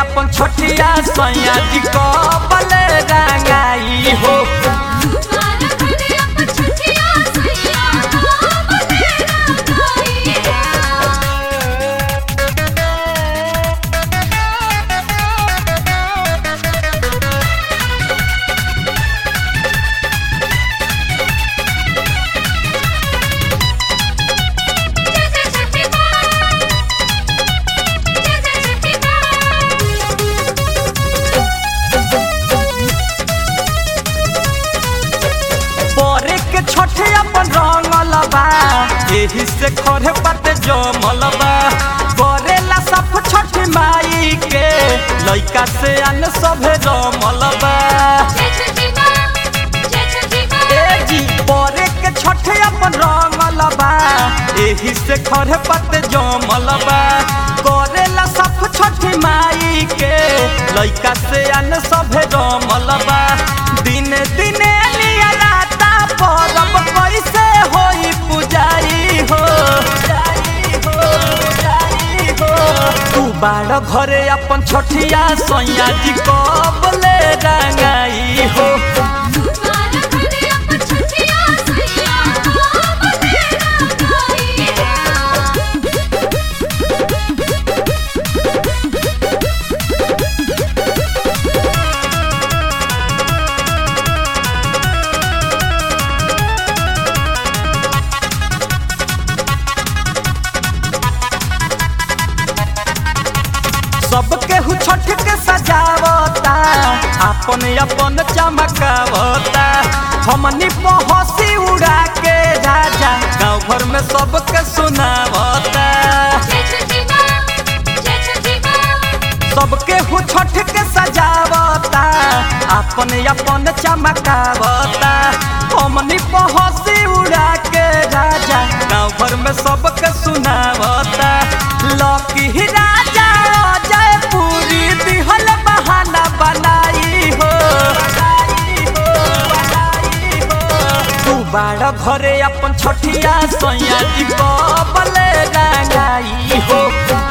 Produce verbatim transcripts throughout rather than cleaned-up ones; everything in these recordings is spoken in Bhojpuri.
अपन छोटिया सैया जी कबले रंगाई हो। छठे अपन रंगल बा एही से खरे पाते जमल बा करेला सब छठी माई के लइका से अन सभे जमल बा। ए जी परे के छठे अपन रंगल बा एही से खरे पाते जमल बा करेला सब छठी माई के लइका से अन सभे जमल बा। दिन दिने परब कैसे होई पुजारी हो, तू बाड़ घरे अपन छोटिया सैया जी कबले रंगाई हो। सबके हु छठ के सजावता अपन अपन चमकावता हमनी पहसी उड़ा के राजा गाँव भर में सबके सुनावता। सबके हु छठ के सजावता अपन अपन चमकावता हमनी पहसी उड़ा के राजा गाँव भर में सबके सुनावता। लकी राजा पूरी दिहल बहाना बनाई हो, तू बाड़ घरे अपन छोटिया सैया जी कबले रंगाई हो।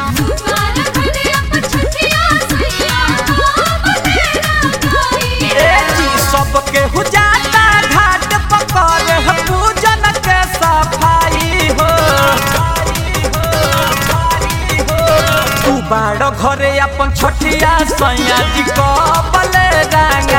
सबके हो जाता घाट पकड़ पूजन के सफाई हो, तू बाड़ घरे अपन छोटिया सैया जी कबले रंगाई।